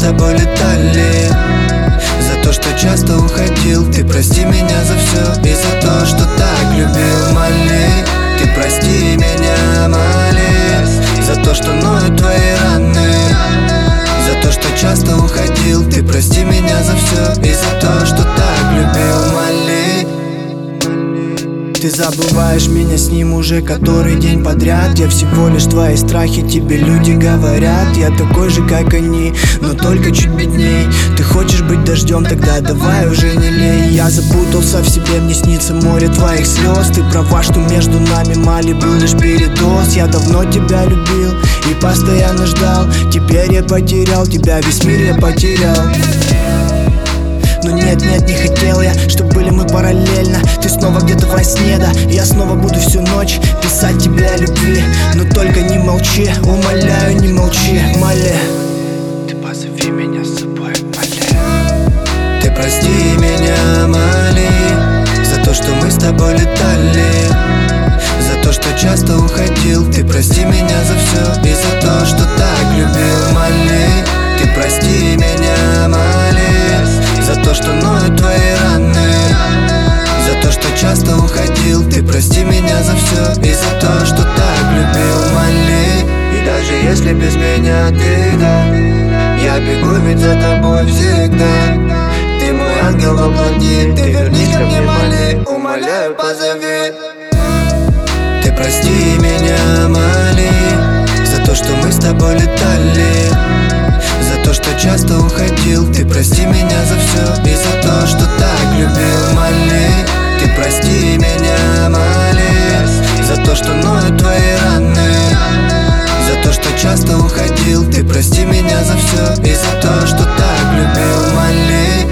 тобой летали, за то, что часто уходил. Ты прости меня за все и за то, что так любил. Моли, ты прости меня, моли, за то, что ноют твои раны, за то, что часто уходил. Ты прости меня за все и за то, что так любил. Моли. Ты забываешь меня с ним уже который день подряд. Я всего лишь твои страхи, тебе люди говорят. Я такой же, как они, но только чуть бедней. Ты хочешь быть дождем, тогда давай уже не лей. Я запутался в себе, мне снится море твоих слез. Ты права, что между нами Мали был лишь передоз. Я давно тебя любил и постоянно ждал. Теперь я потерял тебя, весь мир я потерял. Но нет, не хотел я, чтоб были мы параллельно. Ты снова где-то во сне, да, я снова буду всю ночь писать тебе о любви. Но только не молчи, умоляю, не молчи, моли. Ты позови меня с собой, моли. Ты прости меня, моли, за то, что мы с тобой летали, за то, что часто уходил. Ты прости меня за все и за то, что так любил. Моли, ты прости меня, моли, за то, что ноют твои раны, за то, что часто уходил. Ты прости меня за все и за то, что так любил. Моли. И даже если без меня ты, да, я бегу ведь за тобой всегда. Ты мой ангел во плоти, ты вернись ко мне, моли, умоляю, позови. Ты прости меня, моли, за то, что мы с тобой летали, за то, что часто уходил. Ты прости меня за все и за то, что так любил. Моли, ты прости меня, моли, за то, что ноют твои раны, за то, что часто уходил. Ты прости меня за все и за то, что так любил. Моли.